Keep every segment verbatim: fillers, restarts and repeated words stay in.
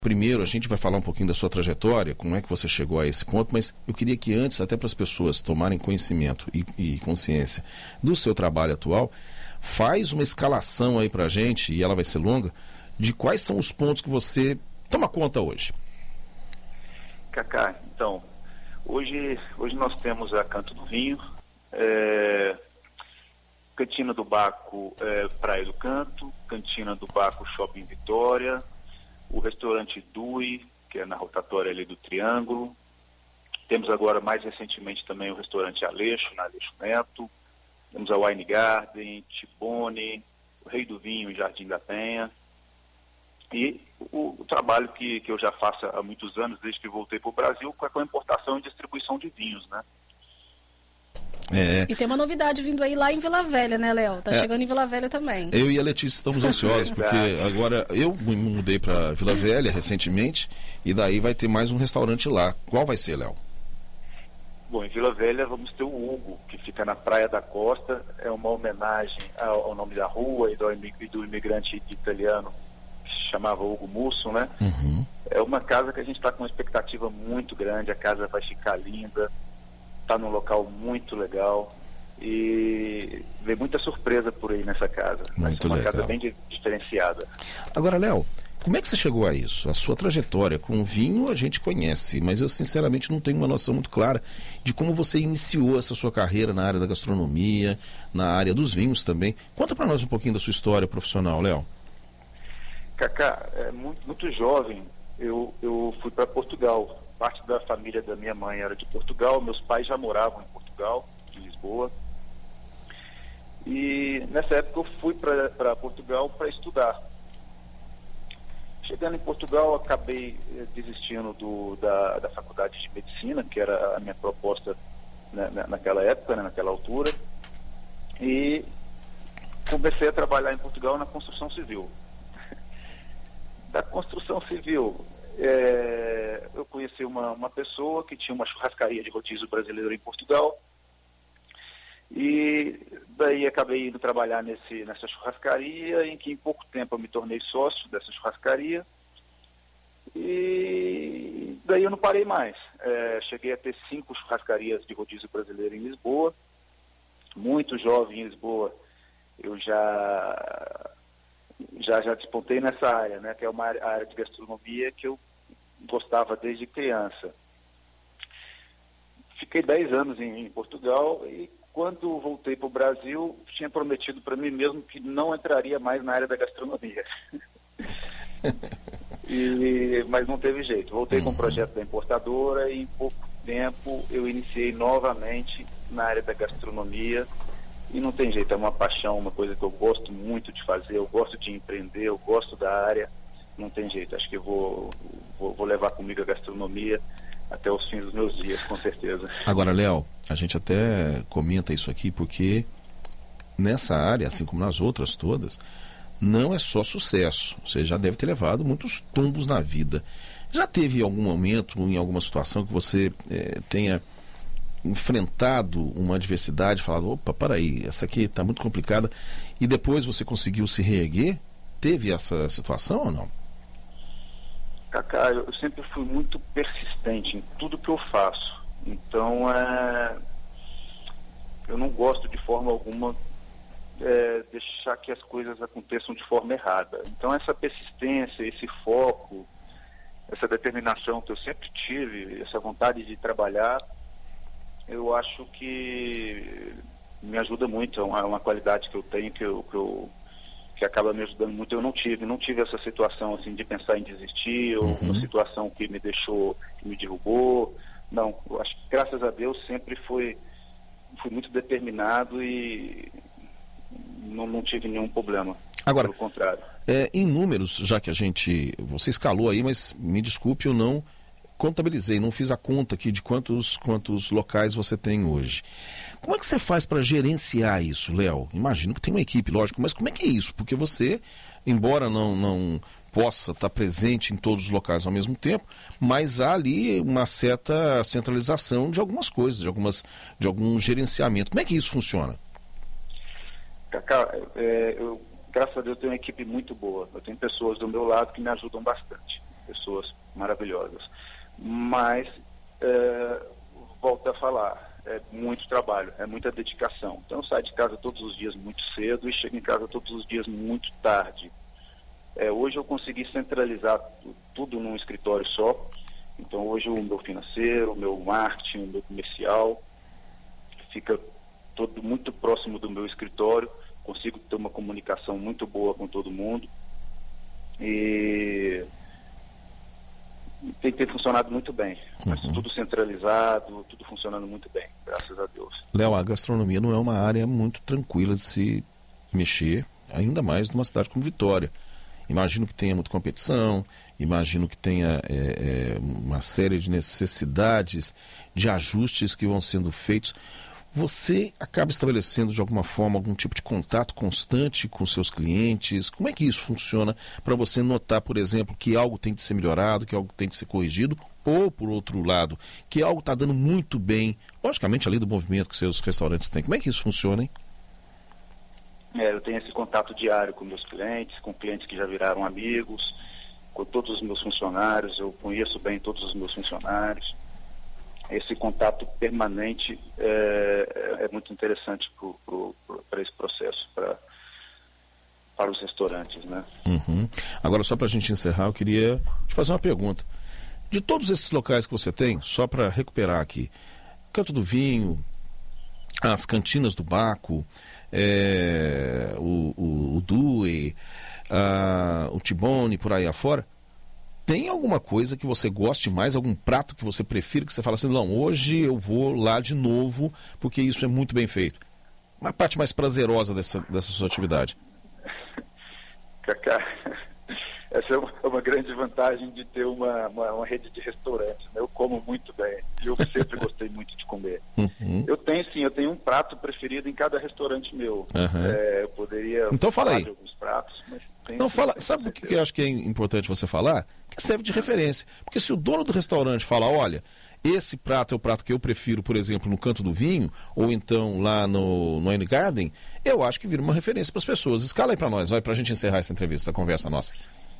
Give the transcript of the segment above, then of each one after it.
Primeiro, a gente vai falar um pouquinho da sua trajetória, como é que você chegou a esse ponto, mas eu queria que antes, até para as pessoas tomarem conhecimento e, e consciência do seu trabalho atual, faz uma escalação aí para a gente, e ela vai ser longa, de quais são os pontos que você toma conta hoje. Cacá, então, hoje, hoje nós temos a Canto do Vinho, é, Cantina do Baco, é, Praia do Canto, Cantina do Baco, Shopping Vitória, o restaurante Dui, que é na rotatória ali do Triângulo. Temos agora, mais recentemente, também o restaurante Aleixo, na Aleixo Neto. Temos a Wine Garden, Tibone, o Rei do Vinho, Jardim da Penha. E o, o trabalho que, que eu já faço há muitos anos, desde que voltei para o Brasil, com a importação e distribuição de vinhos, né? É. E tem uma novidade vindo aí lá em Vila Velha, né, Léo? Tá é. chegando em Vila Velha também. Eu e a Letícia estamos ansiosos, porque agora eu me mudei para Vila Velha recentemente, e daí vai ter mais um restaurante lá. Qual vai ser, Léo? Bom, em Vila Velha vamos ter o Hugo, que fica na Praia da Costa. É uma homenagem ao, ao nome da rua e do, e do imigrante italiano que se chamava Hugo Musso, né? Uhum. É uma casa que a gente está com uma expectativa muito grande. A casa vai ficar linda. Está num local muito legal e vem muita surpresa por aí nessa casa. Muito uma legal. Casa bem di- diferenciada. Agora, Léo, como é que você chegou a isso? A sua trajetória com o vinho a gente conhece, mas eu sinceramente não tenho uma noção muito clara de como você iniciou essa sua carreira na área da gastronomia, na área dos vinhos também. Conta para nós um pouquinho da sua história profissional, Léo. Cacá, é muito, muito jovem, eu, eu fui para Portugal. Parte da família da minha mãe era de Portugal, meus pais já moravam em Portugal, em Lisboa. E nessa época eu fui para Portugal para estudar. Chegando em Portugal, acabei eh, desistindo do, da, da faculdade de medicina, que era a minha proposta né, naquela época, né, naquela altura. E comecei a trabalhar em Portugal na construção civil. Da construção civil... É, eu conheci uma, uma pessoa que tinha uma churrascaria de rodízio brasileiro em Portugal e daí acabei indo trabalhar nesse, nessa churrascaria, em que em pouco tempo eu me tornei sócio dessa churrascaria e daí eu não parei mais. É, cheguei a ter cinco churrascarias de rodízio brasileiro em Lisboa, muito jovem em Lisboa, eu já... Já, já despontei nessa área, né, que é uma área, área de gastronomia que eu gostava desde criança. Fiquei dez anos em, em Portugal e quando voltei para o Brasil, tinha prometido para mim mesmo que não entraria mais na área da gastronomia. e, mas não teve jeito. Voltei uhum. com o projeto da importadora e em pouco tempo eu iniciei novamente na área da gastronomia. E não tem jeito, é uma paixão, uma coisa que eu gosto muito de fazer, eu gosto de empreender, eu gosto da área, não tem jeito, acho que eu vou, vou, vou levar comigo a gastronomia até os fins dos meus dias, com certeza. Agora, Léo, a gente até comenta isso aqui porque nessa área, assim como nas outras todas, não é só sucesso, você já deve ter levado muitos tombos na vida. Já teve algum momento, em alguma situação que você é, tenha... enfrentado uma adversidade, falado, opa, para aí, essa aqui está muito complicada, e depois você conseguiu se reerguer? Teve essa situação ou não? Cacá, eu sempre fui muito persistente em tudo que eu faço, então é... eu não gosto de forma alguma é, deixar que as coisas aconteçam de forma errada. Então essa persistência, esse foco, essa determinação que eu sempre tive, essa vontade de trabalhar, eu acho que me ajuda muito, é uma, é uma qualidade que eu tenho que, eu, que, eu, que acaba me ajudando muito. Eu não tive, não tive essa situação assim, de pensar em desistir, ou uhum. uma situação que me deixou, que me derrubou. Não, eu acho que graças a Deus sempre fui, fui muito determinado e não, não tive nenhum problema. Agora, pelo contrário. É, em números, já que a gente, você escalou aí, mas me desculpe, eu não contabilizei, não fiz a conta aqui de quantos, quantos locais você tem hoje. Como é que você faz para gerenciar isso, Léo? Imagino que tem uma equipe, lógico, mas como é que é isso? Porque você, embora não, não possa estar presente em todos os locais ao mesmo tempo, mas há ali uma certa centralização de algumas coisas, de, algumas, de algum gerenciamento. Como é que isso funciona? Cacá, é, eu, graças a Deus, tenho uma equipe muito boa. Eu tenho pessoas do meu lado que me ajudam bastante. pessoas maravilhosas. Mas, é, volto a falar, é muito trabalho, é muita dedicação. Então eu saio de casa todos os dias muito cedo e chego em casa todos os dias muito tarde. É, hoje eu consegui centralizar tu, tudo num escritório só. Então hoje o meu financeiro, o meu marketing, o meu comercial fica todo muito próximo do meu escritório. Consigo ter uma comunicação muito boa com todo mundo. E tem, tem funcionado muito bem. Mas uhum. tudo centralizado, tudo funcionando muito bem, graças a Deus. Léo, a gastronomia não é uma área muito tranquila de se mexer, ainda mais numa cidade como Vitória. Imagino que tenha muita competição, imagino que tenha é, é, uma série de necessidades, de ajustes que vão sendo feitos. Você acaba estabelecendo de alguma forma algum tipo de contato constante com seus clientes? Como é que isso funciona para você notar, por exemplo, que algo tem de ser melhorado, que algo tem de ser corrigido, ou, por outro lado, que algo está dando muito bem, logicamente além do movimento que seus restaurantes têm? Como é que isso funciona, hein? É, eu tenho esse contato diário com meus clientes, com clientes que já viraram amigos, com todos os meus funcionários, eu conheço bem todos os meus funcionários. Esse contato permanente é, é muito interessante para esse processo, pra, para os restaurantes, né? Uhum. Agora, só para a gente encerrar, eu queria te fazer uma pergunta. De todos esses locais que você tem, só para recuperar aqui, Canto do Vinho, as cantinas do Baco, é, o, o, o Due, a, o Tibone, por aí afora, tem alguma coisa que você goste mais, algum prato que você prefira, que você fala assim, não, hoje eu vou lá de novo, porque isso é muito bem feito? Uma parte mais prazerosa dessa, dessa sua atividade. Cacá, essa é uma, é uma grande vantagem de ter uma, uma, uma rede de restaurantes, né? Eu como muito bem, e eu sempre gostei muito de comer. Uhum. Eu tenho sim, eu tenho um prato preferido em cada restaurante meu. Uhum. É, eu poderia então fala aí. De alguns pratos, mas tem. Não, fala, sabe o que, que eu acho que é importante você falar? Que serve de referência. Porque se o dono do restaurante fala, olha, esse prato é o prato que eu prefiro, por exemplo, no Canto do Vinho, ou então lá no, no Wine Garden, eu acho que vira uma referência para as pessoas. Escala aí para nós, vai, para a gente encerrar essa entrevista, essa conversa nossa.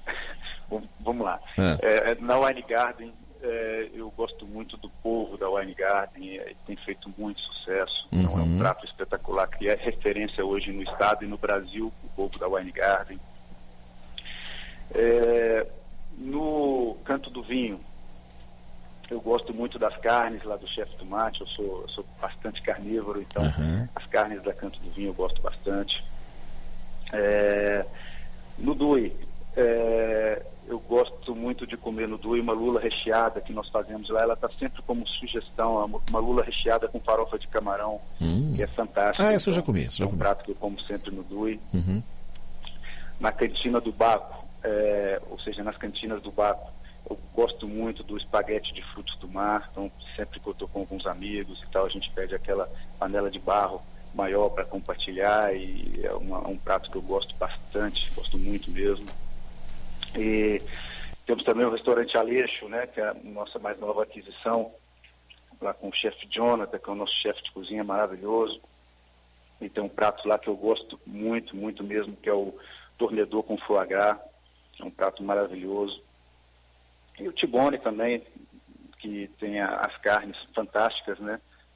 Vamos lá. É. É, na Wine Garden, é, eu gosto muito do povo da Wine Garden, é, tem feito muito sucesso. Uhum. Então é um prato espetacular, que é referência hoje no estado e no Brasil, o povo da Wine Garden. É, no Canto do Vinho, eu gosto muito das carnes lá do Chefe Tomate, eu sou, eu sou bastante carnívoro, então uhum. as carnes da Canto do Vinho eu gosto bastante. É, no Due, é, eu gosto muito de comer no Due uma lula recheada que nós fazemos lá, ela está sempre como sugestão, uma lula recheada com farofa de camarão, hum. que é fantástica. Ah, essa eu já comi. Essa é já um comi. prato que eu como sempre no Due. Uhum. Na cantina do Baco, É, ou seja, nas cantinas do Baco, eu gosto muito do espaguete de frutos do mar, então sempre que eu estou com alguns amigos e tal, a gente pede aquela panela de barro maior para compartilhar, e é uma, um prato que eu gosto bastante, gosto muito mesmo. E temos também o restaurante Aleixo, né, que é a nossa mais nova aquisição, lá com o chefe Jonathan, que é o nosso chefe de cozinha maravilhoso, e tem um prato lá que eu gosto muito, muito mesmo, que é o tornedor com foie gras. É um prato maravilhoso. E o Tibone também, que tem a, as carnes fantásticas, né?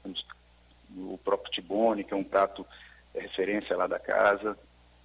O próprio Tibone, que é um prato é, referência lá da casa.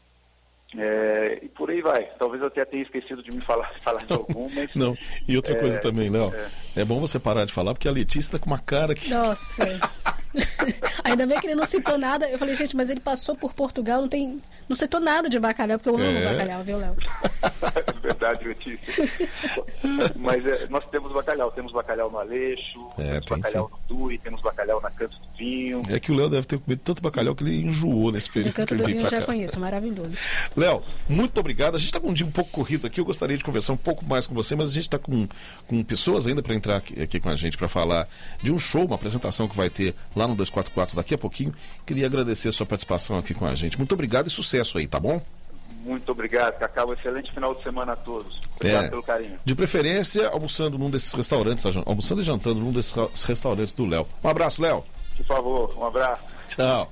É, e por aí vai. Talvez eu até tenha esquecido de me falar, falar de algum, mas... Não, e outra é, coisa também, Léo, é, é bom você parar de falar, porque a Letícia está com uma cara que... Nossa! Ainda bem que ele não citou nada. Eu falei, gente, mas ele passou por Portugal, não tem... Não citou nada de bacalhau, porque eu amo é. bacalhau, viu, Léo? É verdade, Letícia. Mas é, nós temos bacalhau. Temos bacalhau no Aleixo, é, temos bacalhau sim. no Due, temos bacalhau na Canto do Vinho. É que o Léo deve ter comido tanto bacalhau que ele enjoou nesse período. O Canto do Vinho eu já cá. conheço, maravilhoso. Léo, muito obrigado. A gente está com um dia um pouco corrido aqui. Eu gostaria de conversar um pouco mais com você, mas a gente está com, com pessoas ainda para entrar aqui, aqui com a gente para falar de um show, uma apresentação que vai ter lá no dois quatro quatro daqui a pouquinho. Queria agradecer a sua participação aqui com a gente. Muito obrigado e sucesso aí, tá bom? Muito obrigado, Cacá. Um excelente final de semana a todos. Obrigado é, pelo carinho. De preferência, almoçando num desses restaurantes, almoçando e jantando num desses restaurantes do Léo. Um abraço, Léo. Por favor, um abraço. Tchau.